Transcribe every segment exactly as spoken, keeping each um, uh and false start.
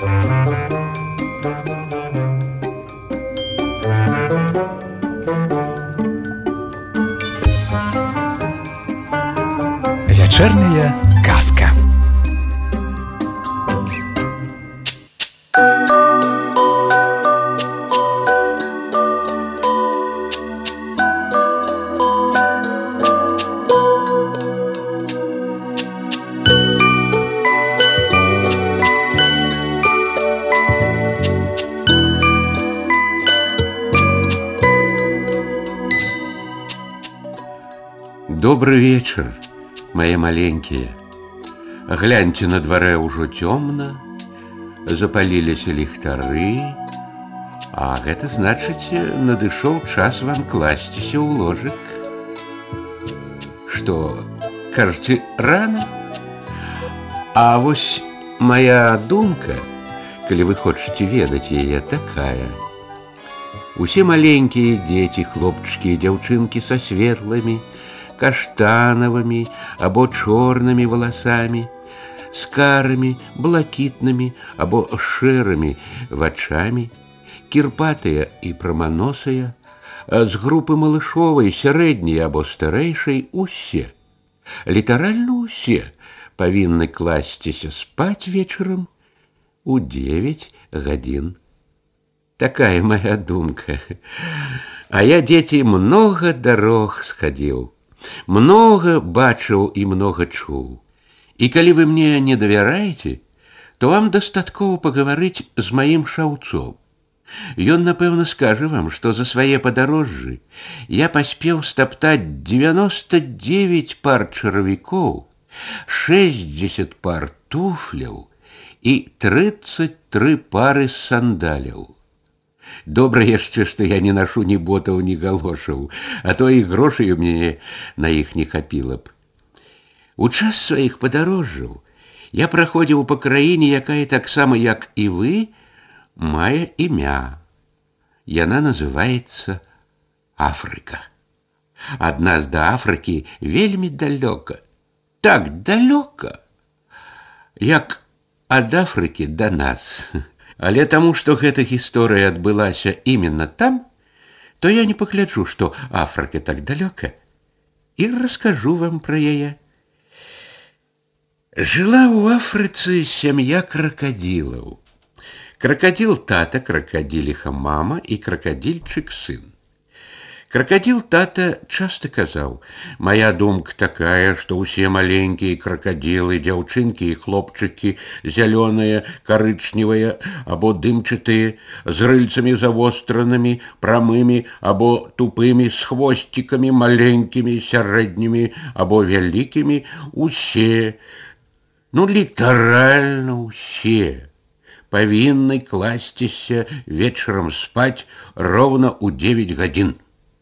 Вечерняя казка. Добрый вечер, мои маленькие. Гляньте, на дворе уже темно, запалились ліхтары, а это значит, надышоў час вам класціся ў ложек. Что, кажете, рано? А вось моя думка, коли вы хочете ведать яе, такая. Усе маленькие дети, хлопчики и девчонки со светлыми, каштановыми або чорными волосами, с карыми, блакитными або шэрыми вачами, кірпатыя і праманосыя, з групы малышовай, сярэдняй або старэйшай, усе, літаральна усе павінны класціся спаць вечарам у девять гадзін. Такая моя думка. А я, дети, много дорог сходил, много бачыў и много чуў. И коли вы мне не доверяете, то вам дастаткова поговорить с моим шаўцом. Ён, напэўна, скажа вам, что за свае падарожжы я паспеў стаптаць девяносто девять пар чаравікоў, шестьдесят пар туфляў и тридцать три пары сандаляў. Добра яшчэ, што я не нашу ні ботаў, ні галошаў, а то і грошай у мяне на іх не хапіла б. У час сваіх падарожжаў я праходзіў па краіне, якая таксама, як і вы, мае імя. Яна называецца Афрыка. Ад нас да Афрыкі вельмі далёка. Так далёка, як ад Афрыкі да нас. Але таму, што гэта гісторыя адбылася именно там, то я не пагляджу, што Афрыка так далёка, і раскажу вам пра яе. Жила ў Афрыцы сям'я кракадзілаў. Кракадзіл тата, кракадзіліха мама і кракадзільчык сын. Кракадзіл тата часто казаў: «Моя думка такая, что усе маленькие крокодилы, дзяўчынкі и хлопчыкі, зялёныя, карычневыя або дымчатыя, з рыльцамі завостранымі, прамымі або тупымі, с хвосцікамі маленькімі, сярэднімі або вялікімі, усе, ну літаральна усе, павінны класціся вечарам спаць роўна ў девять гадзін».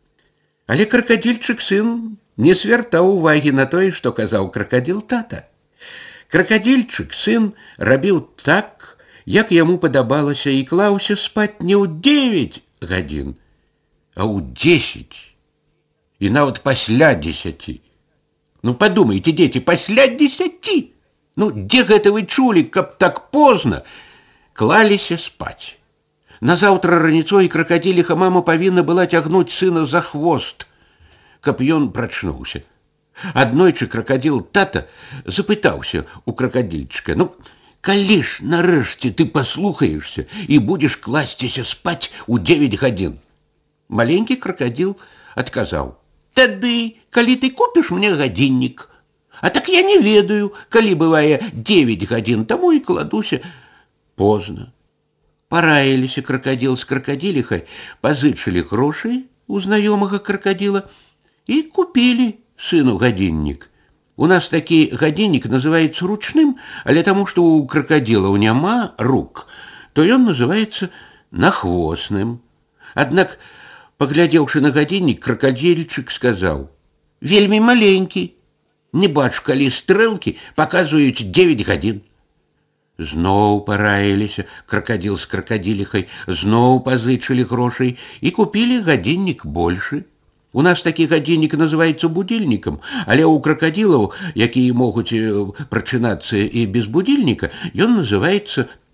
Але кракадзільчык сын не звяртаў увагі на тое, што казаў кракадзіл тата. Кракадзільчык сын рабіў так, як яму падабалася, і клаўся спаць не ў девять гадзін, а ў десять, і нават пасля десяти. Ну падумайце, дзеці, пасля десяти! Ну дзе гэта вы чулі, каб так позна клаліся спаць? Назаўтра раніцой кракадзіліха мама павінна была цягнуць сына за хвост, каб ён прачнуўся. Аднойчы кракадзіл тата запытаўся у кракадзільчыка: «Ну, калі ж нарэшце ты паслухаешся і будзеш класціся спаць у девять гадзін?» Маленькі кракадзіл адказаў: «Тады, калі ты купіш мне гадзіннік. А так я не ведаю, калі бывае девять гадзін, таму і кладуся позна». Параіліся кракадзіл з кракадзіліхай, пазычылі грошай у знаёмага кракадзіла і купілі сыну гадзіннік. У нас такі гадзіннік называецца ручным, але таму, што ў кракадзілаў няма рук, то ён называецца нахвосным. Аднак, паглядзеўшы на гадзіннік, кракадзільчык сказаў: «Вельмі маленькі, не бачу, калі стрэлкі паказваюць девять гадзін». Зноў параіліся кракадзіл з кракадзіліхай, зноў пазычылі грошай і купілі гадзіннік большы. У нас такі гадзіннік называецца будильнікам, але ў кракадзілаў, якія могуць прачынацца і без будильніка, ён называецца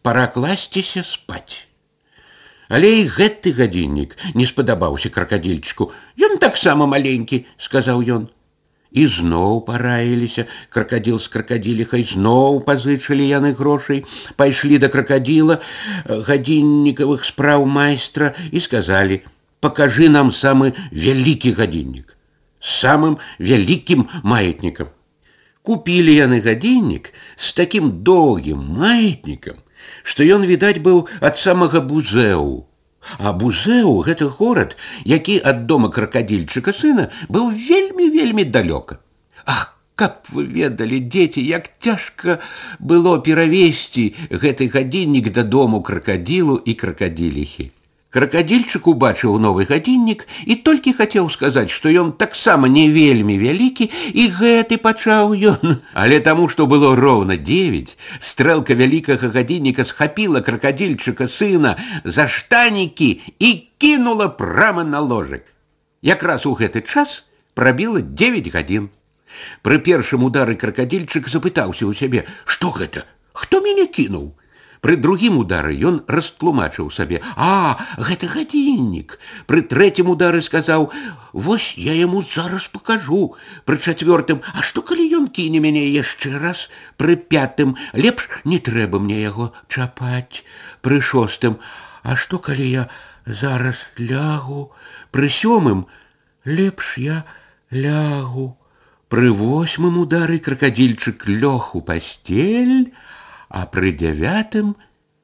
пора класціся спаць. Але і гэты гадзіннік не спадабаўся кракадзільчыку. Ён таксама маленькі, сказаў ён. І зноў параіліся кракадзіл з кракадзіліхай, зноў пазычылі яны грошай, пайшлі да кракадзіла, гадзіннікавых спраў майстра і сказалі: «Пакажы нам самы вялікі гадзіннік, з самым вялікім маятнікам». Купілі яны гадзіннік з такім доўгім маятнікам, што ён, відаць, быў ад самага Бузэу. А Бузэу — гэта горад, які ад дома кракадзільчыка сына быў вельмі-вельмі далёка. Ах, каб вы ведалі, дзеці, як цяжка было перавезці гэты гадзіннік дадому кракадзілу і кракадзіліхі. Кракадзільчык убачыў новы гадзіннік і толькі хацеў сказаць, што ён таксама не вельмі вялікі, і гэты пачаў ён. Але таму, што было роўна дзевяць, стрэлка вялікага гадзінніка схапіла кракадзільчыка сына за штанікі і кінула прама на ложак. Якраз у гэты час прабіла дзевяць гадзін. Пры першым удары кракадзільчык запытаўся ў сябе: «Што гэта? Хто мяне кінуў?» Пры другім удары ён растлумачыў сабе: «А, гэта гадзіннік». Пры трэцім удары сказаў: «Вось я яму зараз пакажу». Пры чацвёртым: «А што, калі ён кіне мяне яшчэ раз?» Пры пятым: «Лепш не трэба мне яго чапаць». Пры шостым: «А што, калі я зараз лягу?» Пры сёмым: «Лепш я лягу». Пры восьмым удары кракадзільчык лёг у пасцель, а пры дзявятым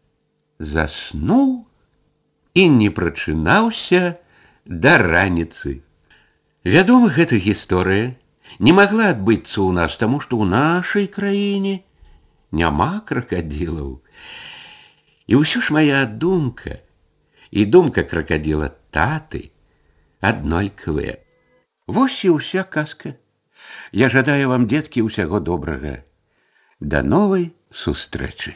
заснуў і не прачынаўся да раніцы. Вядома, гэта гісторыя не магла адбыцца ў нас, таму што ў нашай краіне няма кракадзілаў. І ўсё ж мая думка і думка кракадзіла таты аднолькавыя. Вось і ўся казка. Я жадаю вам, дзеткі, усяго добрага. Да новай сустрэчы.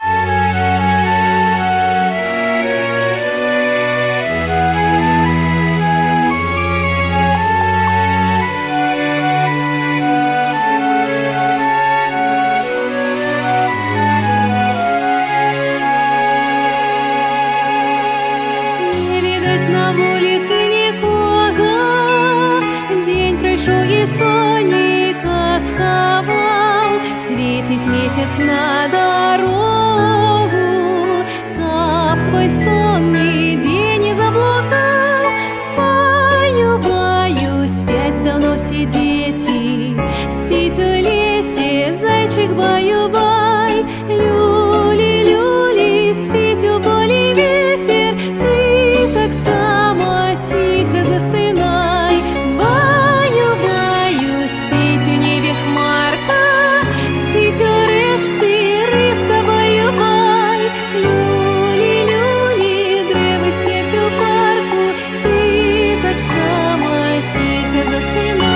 Не відаць на вуліцы нікога, дзень прайшоў і сонейка схаваў, свеціць месяц на дорогу, каб твой сон нідзе не заблукаў. Баю, баю, спяць даўно все дзеці, спіць у лесе зайчык баю-бай. Люлі, люлі, спіць у полі ветер, ты таксама ціха засынай. Баю, баю, спіць у небе хмарка, спіць у рэчцы рыбка баю-бай. Люлі, люлі, дрэвы спяць у парку, ты таксама ціха засынай.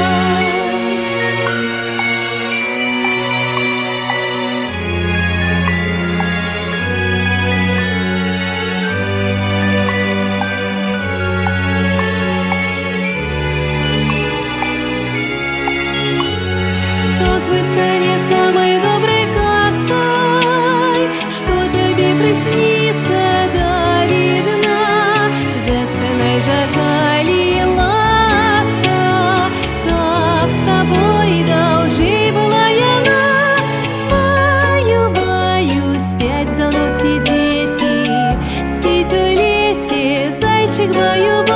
Сон твой стане самой доброй казкой, что тебе приснится до видна. Засынай же, калі ласка, каб с тобой даўжэй была яна. Баю, баю, спяць даўно все дзеці, спіць у лесе зайчык баю-бай.